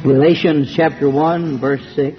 Galatians chapter 1, verse 6.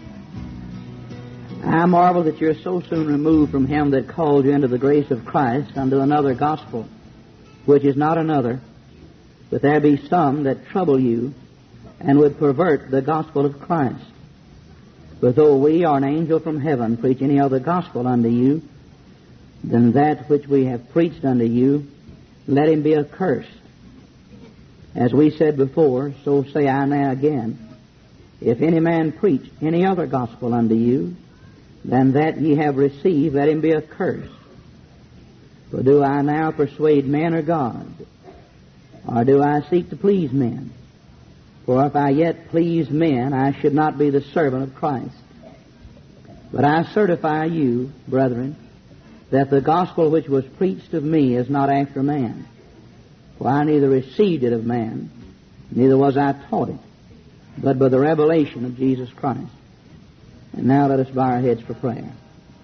I marvel that you're so soon removed from him that called you into the grace of Christ unto another gospel, which is not another, but there be some that trouble you and would pervert the gospel of Christ. But though we or an angel from heaven preach any other gospel unto you than that which we have preached unto you, let him be accursed. As we said before, so say I now again, if any man preach any other gospel unto you than that ye have received, let him be accursed. For do I now persuade men or God? Or do I seek to please men? For if I yet please men, I should not be the servant of Christ. But I certify you, brethren, that the gospel which was preached of me is not after man. For I neither received it of man, neither was I taught it, but by the revelation of Jesus Christ. And now let us bow our heads for prayer.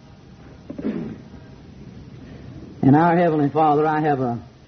And our Heavenly Father, I have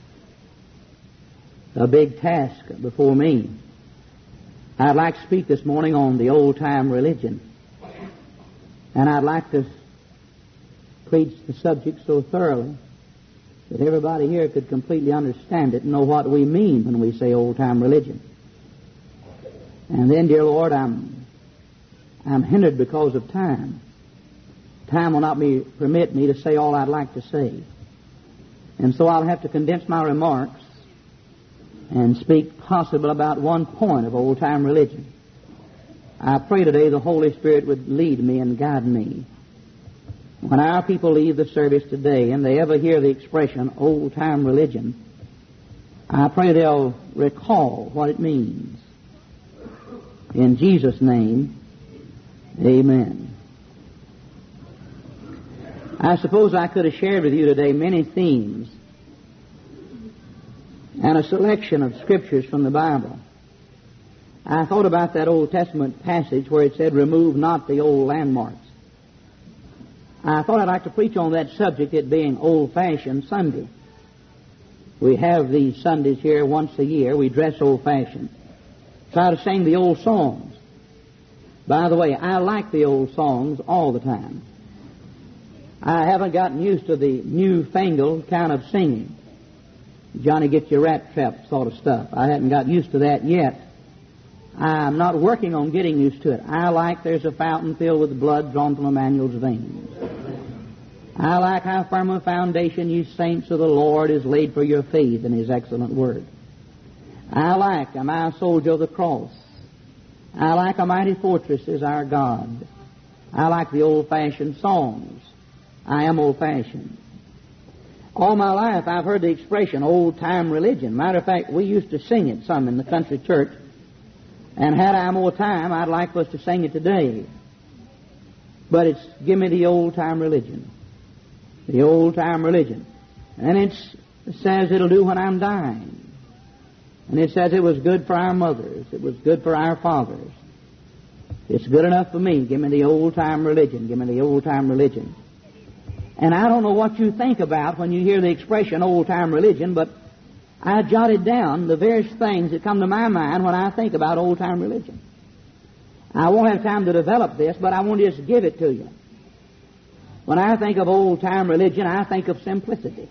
a big task before me. I'd like to speak this morning on the old-time religion. And I'd like to preach the subject so thoroughly that everybody here could completely understand it and know what we mean when we say old-time religion. And then, dear Lord, I'm hindered because of time. Time will not permit me to say all I'd like to say. And so I'll have to condense my remarks and speak possibly about one point of old-time religion. I pray today the Holy Spirit would lead me and guide me. When our people leave the service today and they ever hear the expression old-time religion, I pray they'll recall what it means. In Jesus' name, amen. I suppose I could have shared with you today many themes and a selection of scriptures from the Bible. I thought about that Old Testament passage where it said, remove not the old landmarks. I thought I'd like to preach on that subject, it being old-fashioned Sunday. We have these Sundays here once a year. We dress old-fashioned. Try to sing the old songs. By the way, I like the old songs all the time. I haven't gotten used to the newfangled kind of singing. Johnny Get Your Rat Trap sort of stuff. I hadn't got used to that yet. I'm not working on getting used to it. I like there's a fountain filled with blood drawn from Emmanuel's veins. I like how firm a foundation, you saints of the Lord, is laid for your faith in His excellent word. I like, am I a soldier of the cross? I like a mighty fortress is our God. I like the old-fashioned songs. I am old-fashioned. All my life I've heard the expression old-time religion. Matter of fact, we used to sing it some in the country church. And had I more time, I'd like for us to sing it today. But it's, give me the old-time religion. The old-time religion. And it says it'll do when I'm dying. And it says it was good for our mothers. It was good for our fathers. It's good enough for me. Give me the old-time religion. Give me the old-time religion. And I don't know what you think about when you hear the expression old-time religion, but I jotted down the various things that come to my mind when I think about old-time religion. I won't have time to develop this, but I want to just give it to you. When I think of old-time religion, I think of simplicity.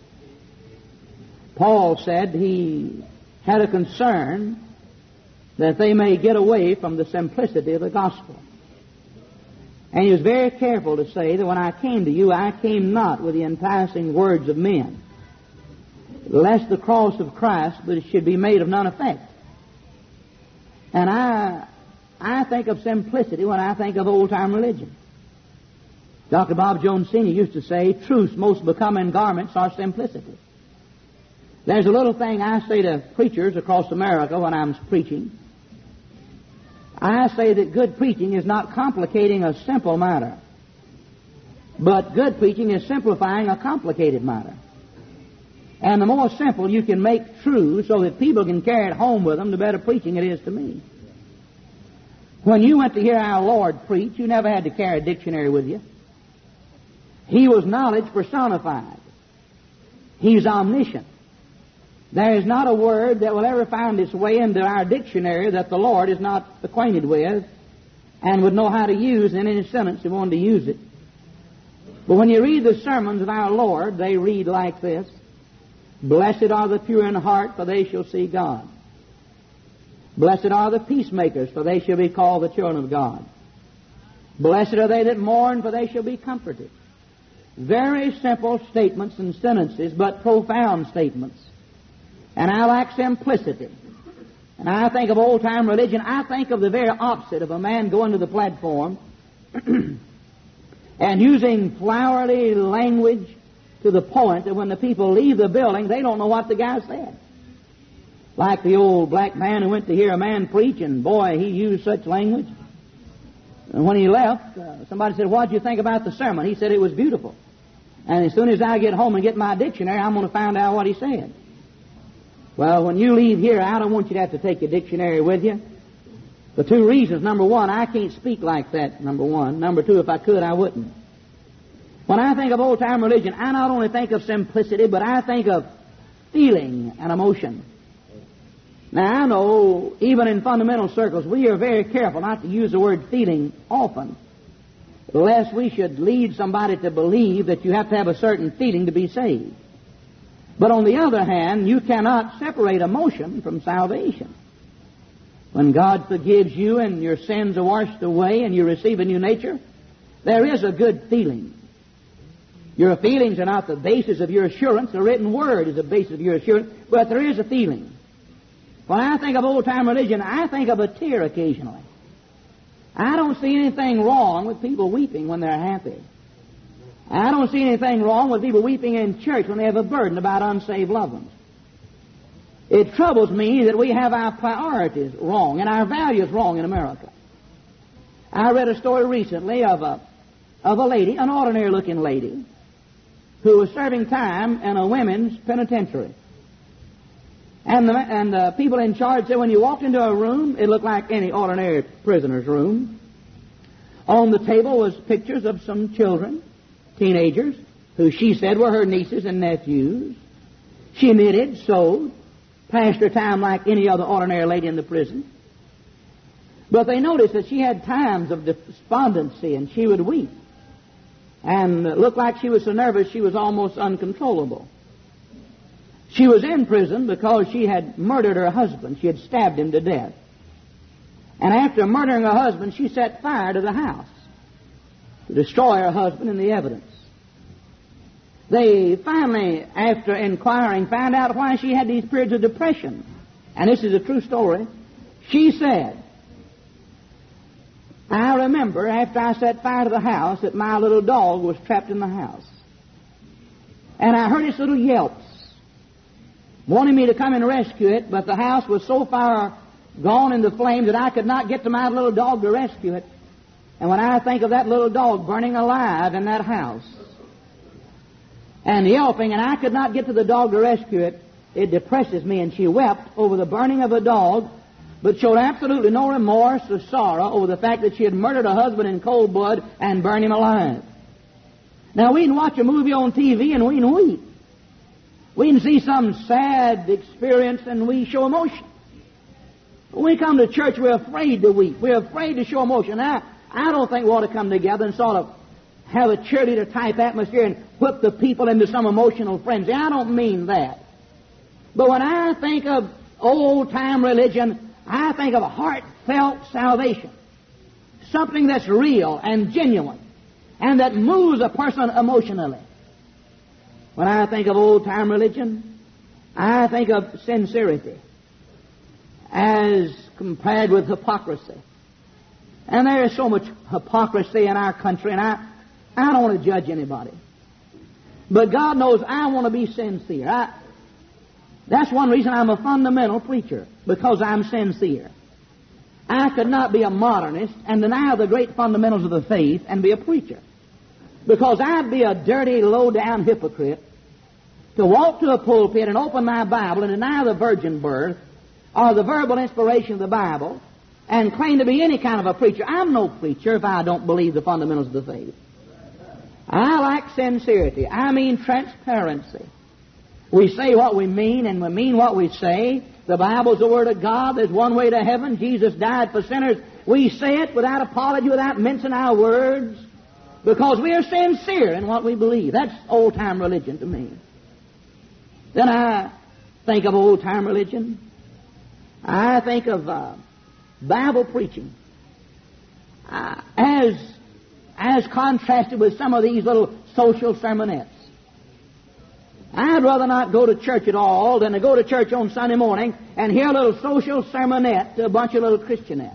Paul said he had a concern that they may get away from the simplicity of the gospel. And he was very careful to say that when I came to you, I came not with the enticing words of men, lest the cross of Christ should be made of none effect. And I think of simplicity when I think of old-time religion. Dr. Bob Jones Sr. used to say, truth's most becoming garments are simplicity. There's a little thing I say to preachers across America when I'm preaching. I say that good preaching is not complicating a simple matter, but good preaching is simplifying a complicated matter. And the more simple you can make true so that people can carry it home with them, the better preaching it is to me. When you went to hear our Lord preach, you never had to carry a dictionary with you. He was knowledge personified. He's omniscient. There is not a word that will ever find its way into our dictionary that the Lord is not acquainted with and would know how to use in any sentence He wanted to use it. But when you read the sermons of our Lord, they read like this: Blessed are the pure in heart, for they shall see God. Blessed are the peacemakers, for they shall be called the children of God. Blessed are they that mourn, for they shall be comforted. Very simple statements and sentences, but profound statements. And I like simplicity. And I think of old-time religion, I think of the very opposite of a man going to the platform and using flowery language to the point that when the people leave the building, they don't know what the guy said. Like the old black man who went to hear a man preach, and boy, he used such language. And when he left, somebody said, "What did you think about the sermon?" He said, "It was beautiful. And as soon as I get home and get my dictionary, I'm going to find out what he said." Well, when you leave here, I don't want you to have to take your dictionary with you. For two reasons. Number one, I can't speak like that, number one. Number two, if I could, I wouldn't. When I think of old-time religion, I not only think of simplicity, but I think of feeling and emotion. Now, I know, even in fundamental circles, we are very careful not to use the word feeling often, lest we should lead somebody to believe that you have to have a certain feeling to be saved. But on the other hand, you cannot separate emotion from salvation. When God forgives you and your sins are washed away and you receive a new nature, there is a good feeling. Your feelings are not the basis of your assurance. The written word is the basis of your assurance, but there is a feeling. When I think of old-time religion, I think of a tear occasionally. I don't see anything wrong with people weeping when they're happy. I don't see anything wrong with people weeping in church when they have a burden about unsaved loved ones. It troubles me that we have our priorities wrong and our values wrong in America. I read a story recently of a lady, an ordinary-looking lady, who was serving time in a women's penitentiary. And the people in charge said when you walked into a room, it looked like any ordinary prisoner's room. On the table was pictures of some children, teenagers, who she said were her nieces and nephews. She knitted, sewed, passed her time like any other ordinary lady in the prison. But they noticed that she had times of despondency, and she would weep. And it looked like she was so nervous she was almost uncontrollable. She was in prison because she had murdered her husband. She had stabbed him to death. And after murdering her husband, she set fire to the house to destroy her husband and the evidence. They finally, after inquiring, found out why she had these periods of depression. And this is a true story. She said, "I remember after I set fire to the house that my little dog was trapped in the house. And I heard its little yelps, wanting me to come and rescue it, but the house was so far gone in the flames that I could not get to my little dog to rescue it. And when I think of that little dog burning alive in that house and yelping, and I could not get to the dog to rescue it, it depresses me." And she wept over the burning of a dog, but showed absolutely no remorse or sorrow over the fact that she had murdered her husband in cold blood and burned him alive. Now, we can watch a movie on TV and we can weep. We can see some sad experience and we show emotion. When we come to church, we're afraid to weep. We're afraid to show emotion. Now, I don't think we ought to come together and sort of have a cheerleader-type atmosphere and whip the people into some emotional frenzy. I don't mean that. But when I think of old-time religion, I think of a heartfelt salvation, something that's real and genuine and that moves a person emotionally. When I think of old-time religion, I think of sincerity as compared with hypocrisy. And there is so much hypocrisy in our country, and I don't want to judge anybody. But God knows I want to be sincere. That's one reason I'm a fundamental preacher, because I'm sincere. I could not be a modernist and deny the great fundamentals of the faith and be a preacher, because I'd be a dirty, low-down hypocrite to walk to a pulpit and open my Bible and deny the virgin birth or the verbal inspiration of the Bible and claim to be any kind of a preacher. I'm no preacher if I don't believe the fundamentals of the faith. I like sincerity. I mean transparency. We say what we mean, and we mean what we say. The Bible's the Word of God. There's one way to heaven. Jesus died for sinners. We say it without apology, without mincing our words, because we are sincere in what we believe. That's old-time religion to me. Then I think of old-time religion. I think of Bible preaching. As contrasted with some of these little social sermonettes. I'd rather not go to church at all than to go to church on Sunday morning and hear a little social sermonette to a bunch of little Christianettes.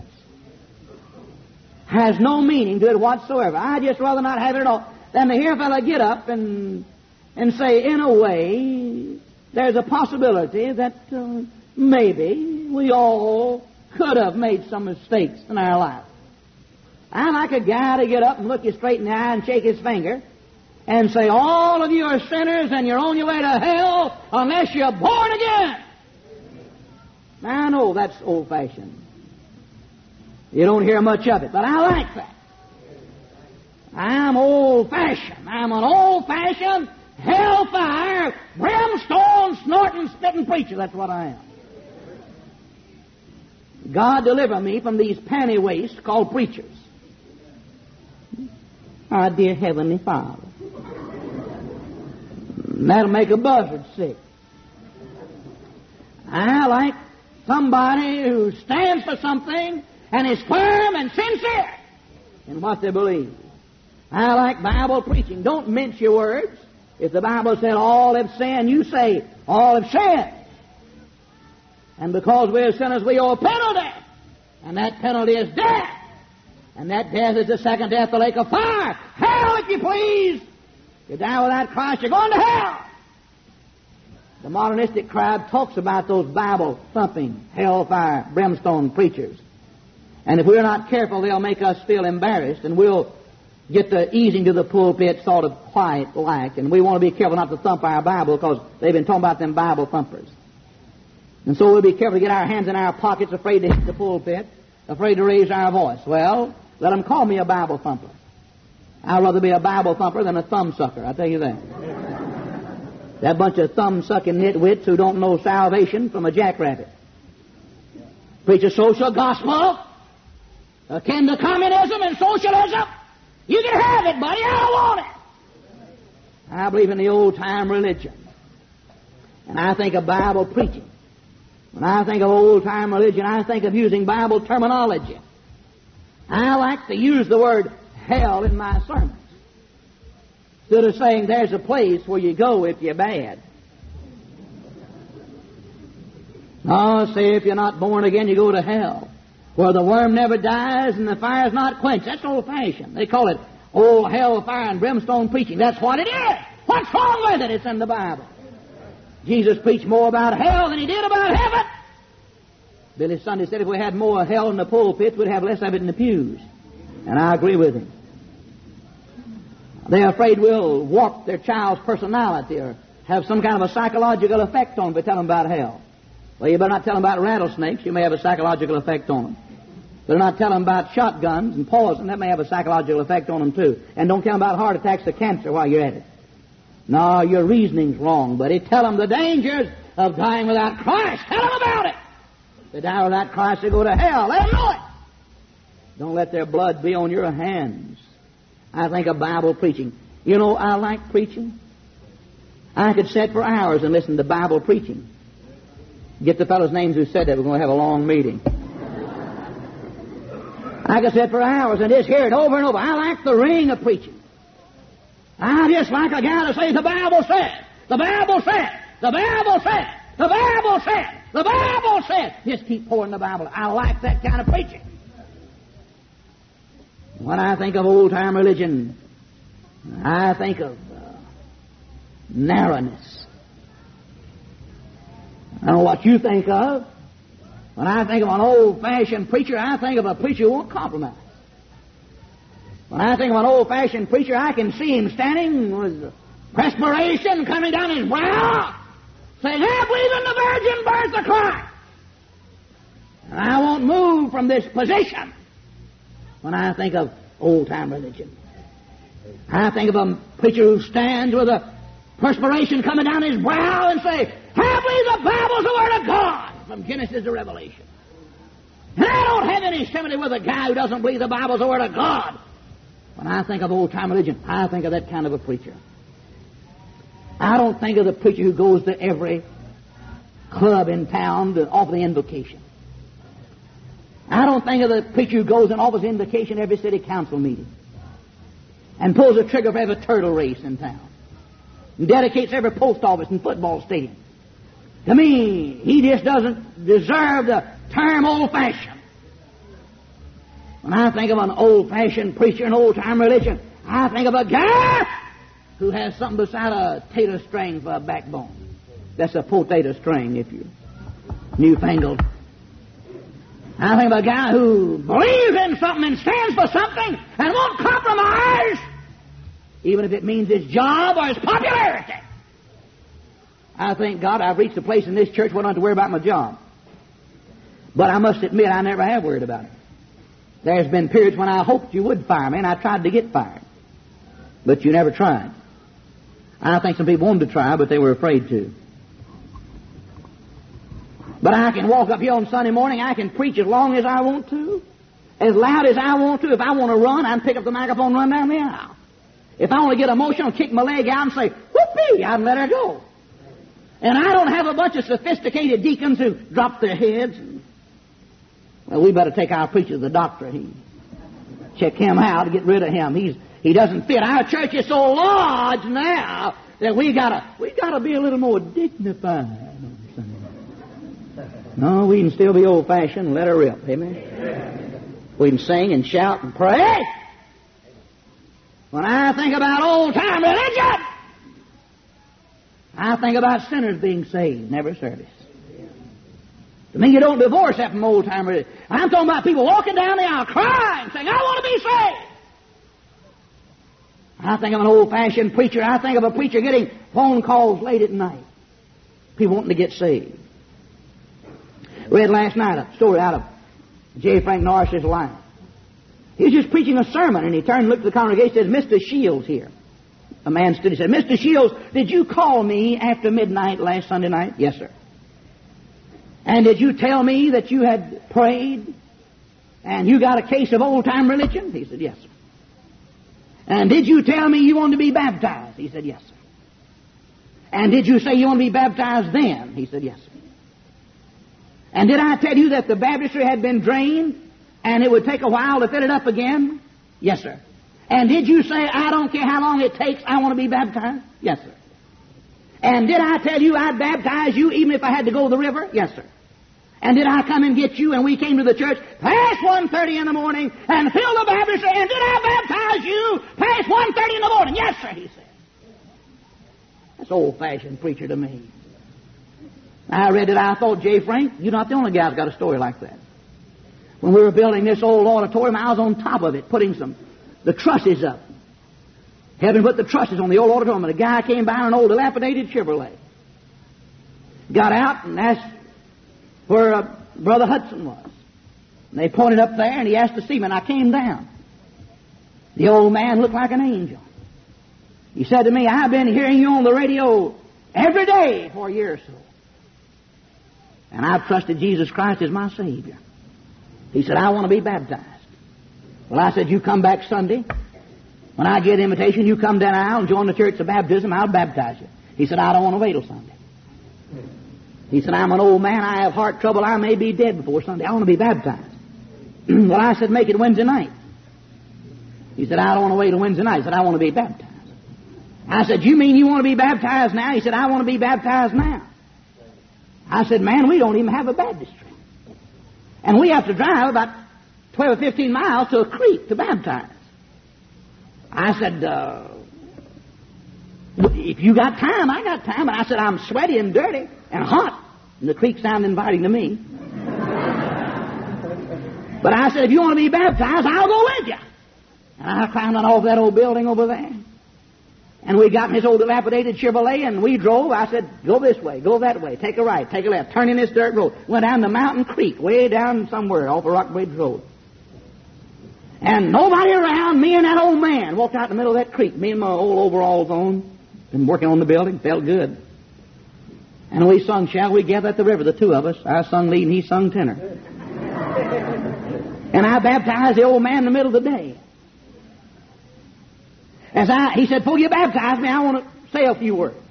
Has no meaning to it whatsoever. I'd just rather not have it at all than to hear a fellow get up and say, in a way, there's a possibility that maybe we all could have made some mistakes in our life. I like a guy to get up and look you straight in the eye and shake his finger and say, all of you are sinners and you're on your way to hell unless you're born again. Now, I know that's old-fashioned. You don't hear much of it, but I like that. I'm old-fashioned. I'm an old-fashioned, hellfire, brimstone, snorting, spitting preacher. That's what I am. God deliver me from these panty wastes called preachers. Our dear Heavenly Father. That'll make a buzzard sick. I like somebody who stands for something and is firm and sincere in what they believe. I like Bible preaching. Don't mince your words. If the Bible said all have sinned, you say all have sinned. And because we're sinners, we owe a penalty. And that penalty is death. And that death is the second death, the lake of fire. Hell, if you please. If you die without Christ, you're going to hell. The modernistic crowd talks about those Bible-thumping, hellfire, brimstone preachers. And if we're not careful, they'll make us feel embarrassed, and we'll get the easing to the pulpit sort of quiet-like. And we want to be careful not to thump our Bible because they've been talking about them Bible thumpers. And so we'll be careful to get our hands in our pockets, afraid to hit the pulpit, afraid to raise our voice. Well, let them call me a Bible thumper. I'd rather be a Bible thumper than a thumb sucker, I tell you that. That bunch of thumb-sucking nitwits who don't know salvation from a jackrabbit. Preach a social gospel akin to communism and socialism. You can have it, buddy. I don't want it. I believe in the old-time religion. And I think of Bible preaching. When I think of old-time religion, I think of using Bible terminology. I like to use the word hell in my sermons. Instead of saying there's a place where you go if you're bad. No, say if you're not born again, you go to hell, where the worm never dies and the fire's not quenched. That's old-fashioned. They call it old hell, fire, and brimstone preaching. That's what it is. What's wrong with it? It's in the Bible. Jesus preached more about hell than he did about heaven. Billy Sunday said if we had more hell in the pulpit, we'd have less of it in the pews. And I agree with him. They're afraid we'll warp their child's personality or have some kind of a psychological effect on them if we tell them about hell. Well, you better not tell them about rattlesnakes. You may have a psychological effect on them. Better not tell them about shotguns and poison. That may have a psychological effect on them, too. And don't tell them about heart attacks or cancer while you're at it. No, your reasoning's wrong, buddy. Tell them the dangers of dying without Christ. Tell them about it. If they die without Christ, they go to hell. Let them know it. Don't let their blood be on your hands. I think of Bible preaching. You know, I like preaching. I could sit for hours and listen to Bible preaching. Get the fellows' names who said that. We're going to have a long meeting. I could sit for hours and just hear it over and over. I like the ring of preaching. I just like a guy to say, the Bible said, the Bible said, the Bible said, the Bible said, the Bible said. Just keep pouring the Bible. I like that kind of preaching. When I think of old-time religion, I think of narrowness. I don't know what you think of. When I think of an old-fashioned preacher, I think of a preacher who won't compromise. When I think of an old-fashioned preacher, I can see him standing with perspiration coming down his brow, saying, I believe in the virgin birth of Christ. And I won't move from this position when I think of old-time religion. I think of a preacher who stands with a perspiration coming down his brow, and say, I believe the Bible's the Word of God, from Genesis to Revelation. And I don't have any sympathy with a guy who doesn't believe the Bible's the Word of God. When I think of old-time religion, I think of that kind of a preacher. I don't think of the preacher who goes to every club in town to offer the invocation. I don't think of the preacher who goes and offers the invocation every city council meeting and pulls the trigger for every turtle race in town and dedicates every post office and football stadium. To me, he just doesn't deserve the term old-fashioned. When I think of an old-fashioned preacher in old-time religion, I think of a guy who has something beside a tater string for a backbone. That's a potato string, if you newfangled. I think of a guy who believes in something and stands for something and won't compromise, even if it means his job or his popularity. I thank God I've reached a place in this church where I don't have to worry about my job. But I must admit I never have worried about it. There's been periods when I hoped you would fire me, and I tried to get fired. But you never tried. I think some people wanted to try, but they were afraid to. But I can walk up here on Sunday morning, I can preach as long as I want to, as loud as I want to. If I want to run, I can pick up the microphone and run down the aisle. If I want to get emotional, kick my leg out and say, whoopee, I can let her go. And I don't have a bunch of sophisticated deacons who drop their heads. Well, we better take our preacher to the doctor. Check him out, get rid of him. He doesn't fit. Our church is so large now that we gotta be a little more dignified. No, we can still be old-fashioned and let her rip. Amen? We can sing and shout and pray. When I think about old-time religion, I think about sinners being saved in every service. To me, you don't divorce that from old-time religion. I'm talking about people walking down the aisle crying, saying, I want to be saved. I think of an old-fashioned preacher. I think of a preacher getting phone calls late at night. People wanting to get saved. Read last night a story out of J. Frank Norris's life. He was just preaching a sermon, and he turned and looked at the congregation and said, Mr. Shields here. A man stood and said, Mr. Shields, did you call me after midnight last Sunday night? Yes, sir. And did you tell me that you had prayed and you got a case of old-time religion? He said, yes, sir. And did you tell me you wanted to be baptized? He said, yes, sir. And did you say you want to be baptized then? He said, yes, sir. And did I tell you that the baptistry had been drained and it would take a while to fill it up again? Yes, sir. And did you say, I don't care how long it takes, I want to be baptized? Yes, sir. And did I tell you I'd baptize you even if I had to go to the river? Yes, sir. And did I come and get you and we came to the church past 1:30 in the morning and fill the baptistry? And did I baptize you past 1:30 in the morning? Yes, sir, he said. That's old-fashioned preacher to me. I read it, I thought, J. Frank, you're not the only guy who's got a story like that. When we were building this old auditorium, I was on top of it, putting the trusses up. Having put the trusses on the old auditorium, and a guy came by in an old dilapidated Chevrolet. Got out and asked where Brother Hudson was. And they pointed up there, and he asked to see me, and I came down. The old man looked like an angel. He said to me, I've been hearing you on the radio every day for a year or so. And I've trusted Jesus Christ as my Savior. He said, I want to be baptized. Well, I said, you come back Sunday. When I get an invitation, you come down the aisle and join the church of baptism, I'll baptize you. He said, I don't want to wait till Sunday. He said, I'm an old man, I have heart trouble, I may be dead before Sunday. I want to be baptized. Well, I said, make it Wednesday night. He said, I don't want to wait till Wednesday night. He said, I want to be baptized. I said, you mean you want to be baptized now? He said, I want to be baptized now. I said, man, we don't even have a baptistry. And we have to drive about 12 or 15 miles to a creek to baptize. I said, if you got time, I got time. And I said, I'm sweaty and dirty and hot. And the creek sounded inviting to me. But I said, if you want to be baptized, I'll go with you. And I climbed on off that old building over there. And we got in this old dilapidated Chevrolet, and we drove. I said, go this way, go that way, take a right, take a left, turn in this dirt road. Went down the mountain creek, way down somewhere off of Rockbridge Road. And nobody around, me and that old man walked out in the middle of that creek, me and my old overalls on, Been working on the building, felt good. And we sung, "Shall We Gather at the River," the two of us. I sung lead and he sung tenor. And I baptized the old man in the middle of the day. He said, "Before you baptize me, I want to say a few words."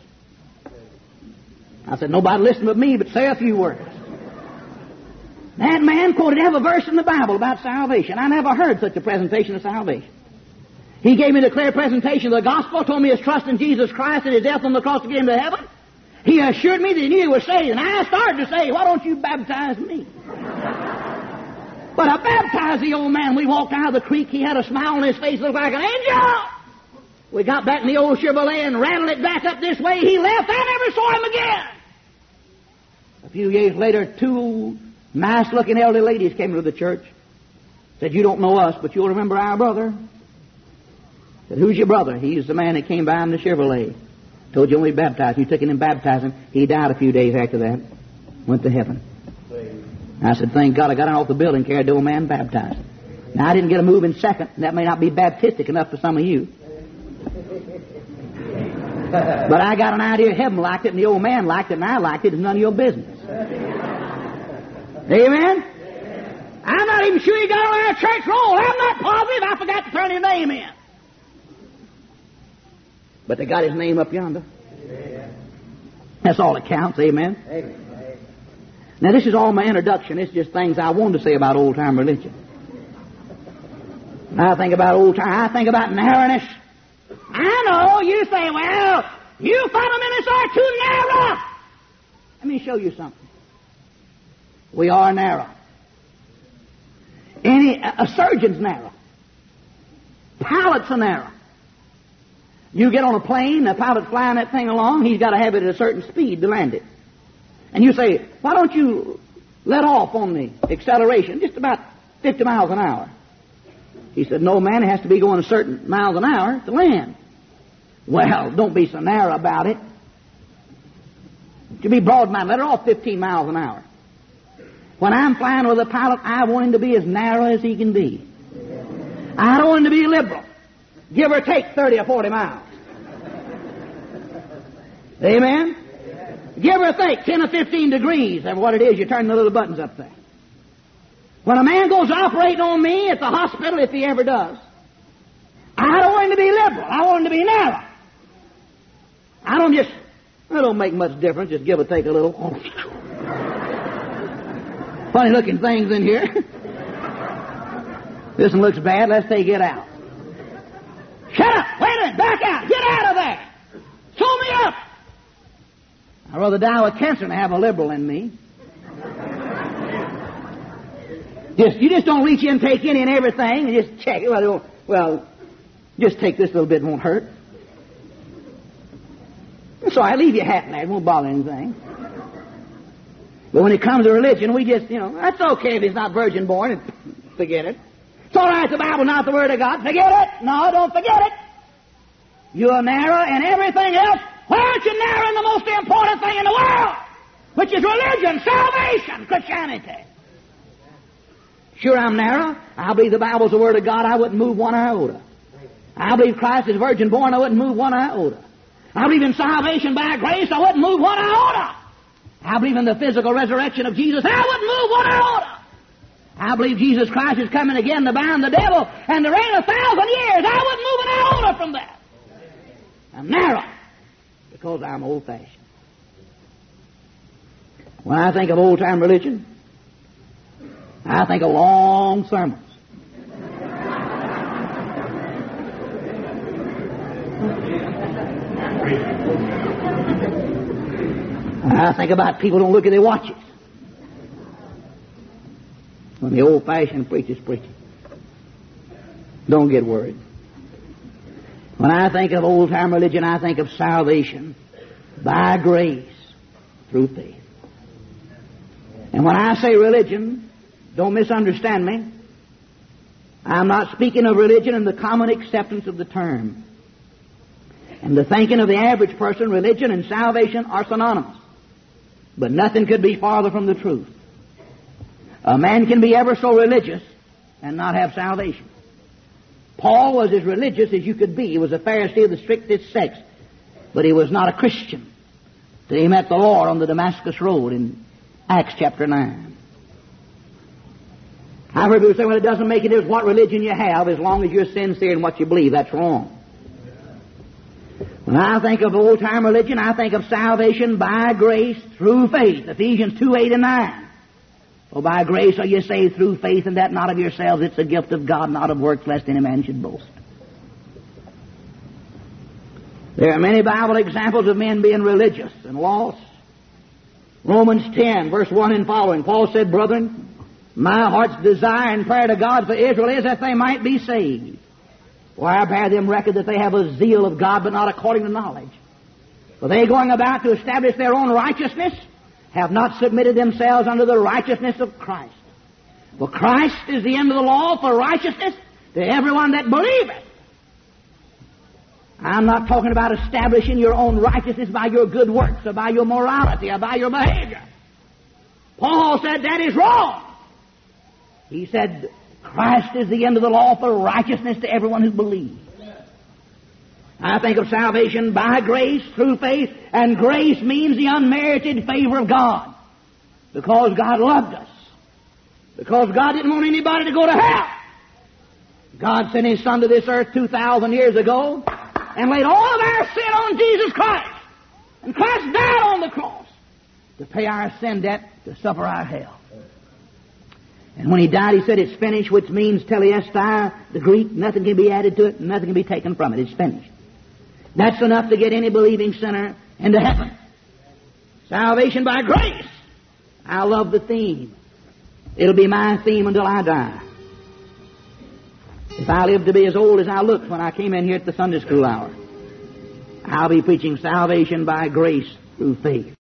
I said, "Nobody listen but me, but say a few words." That man quoted every verse in the Bible about salvation. I never heard such a presentation of salvation. He gave me the clear presentation of the gospel, told me his trust in Jesus Christ and his death on the cross to get him to heaven. He assured me that he knew he was saved, and I started to say, "Why don't you baptize me?" But I baptized the old man. We walked out of the creek. He had a smile on his face, looked like an angel. We got back in the old Chevrolet and rattled it back up this way. He left. I never saw him again. A few years later, two nice-looking elderly ladies came to the church. Said, "You don't know us, but you'll remember our brother." Said, "Who's your brother?" "He's the man that came by in the Chevrolet. Told you when we baptized. You took him in baptizing. He died a few days after that. Went to heaven." I said, "Thank God I got him off the building, carried the old man baptized." Now, I didn't get a move in second. That may not be baptistic enough for some of you. But I got an idea heaven liked it, and the old man liked it, and I liked it. It's none of your business. Amen? I'm not even sure he got on our church roll. I'm not positive. I forgot to turn his name in. But they got his name up yonder. That's all that counts. Amen? Now, this is all my introduction. It's just things I wanted to say about old-time religion. I think about old-time. I think about narrowness. I know. You say, "Well, you fundamentalists are too narrow." Let me show you something. We are narrow. A surgeon's narrow. Pilots are narrow. You get on a plane, the pilot's flying that thing along, he's got to have it at a certain speed to land it. And you say, "Why don't you let off on the acceleration, just about 50 miles an hour?" He said, "No, man, it has to be going a certain miles an hour to land." Well, don't be so narrow about it. To be broad-minded, let it off 15 miles an hour. When I'm flying with a pilot, I want him to be as narrow as he can be. I don't want him to be liberal. Give or take 30 or 40 miles. Amen? Give or take 10 or 15 degrees of what it is. You turn the little buttons up there. When a man goes operating on me at the hospital, if he ever does, I don't want him to be liberal. I want him to be narrow. It don't make much difference. Just give or take a little. Funny looking things in here. This one looks bad. Let's take it out. Shut up! Wait a minute! Back out! Get out of there! Sew me up! I'd rather die with cancer than have a liberal in me. You just don't reach in and take any and everything and just check it. Well, just take this little bit, it won't hurt. So I leave your hat in there, it won't bother anything. But when it comes to religion, we just, that's okay if he's not virgin born, forget it. It's all right, the Bible, not the Word of God. Forget it. No, don't forget it. You're narrow in everything else. Why aren't you narrow in the most important thing in the world, which is religion, salvation, Christianity? Sure, I'm narrow. I believe the Bible's the Word of God. I wouldn't move one iota. I believe Christ is virgin born. I wouldn't move one iota. I believe in salvation by grace. I wouldn't move one iota. I believe in the physical resurrection of Jesus. I wouldn't move one iota. I believe Jesus Christ is coming again to bind the devil and to reign 1,000 years. I wouldn't move an iota from that. I'm narrow because I'm old-fashioned. When I think of old-time religion, I think of long sermons. I think about people don't look at their watches when the old-fashioned preacher's preaching. Don't get worried. When I think of old-time religion, I think of salvation by grace through faith. And when I say religion, don't misunderstand me. I'm not speaking of religion in the common acceptance of the term. In the thinking of the average person, religion and salvation are synonymous. But nothing could be farther from the truth. A man can be ever so religious and not have salvation. Paul was as religious as you could be. He was a Pharisee of the strictest sect. but he was not a Christian till he met the Lord on the Damascus Road in Acts chapter 9. I've heard people say, well, it doesn't make a difference what religion you have as long as you're sincere in what you believe. That's wrong. When I think of old-time religion, I think of salvation by grace through faith. Ephesians 2:8 and 9. For by grace are you saved through faith, and that not of yourselves. It's a gift of God, not of works, lest any man should boast. There are many Bible examples of men being religious and lost. Romans 10, verse 1 and following. Paul said, brethren, my heart's desire and prayer to God for Israel is that they might be saved. For I bear them record that they have a zeal of God, but not according to knowledge. For they, going about to establish their own righteousness, have not submitted themselves unto the righteousness of Christ. For Christ is the end of the law for righteousness to everyone that believeth. I'm not talking about establishing your own righteousness by your good works or by your morality or by your behavior. Paul said that is wrong. He said, Christ is the end of the law for righteousness to everyone who believes. I think of salvation by grace through faith, and grace means the unmerited favor of God. Because God loved us. Because God didn't want anybody to go to hell. God sent His Son to this earth 2,000 years ago and laid all of our sin on Jesus Christ. And Christ died on the cross to pay our sin debt, to suffer our hell. And when He died, He said, it's finished, which means telestai, the Greek, nothing can be added to it, nothing can be taken from it. It's finished. That's enough to get any believing sinner into heaven. Salvation by grace. I love the theme. It'll be my theme until I die. If I live to be as old as I looked when I came in here at the Sunday school hour, I'll be preaching salvation by grace through faith.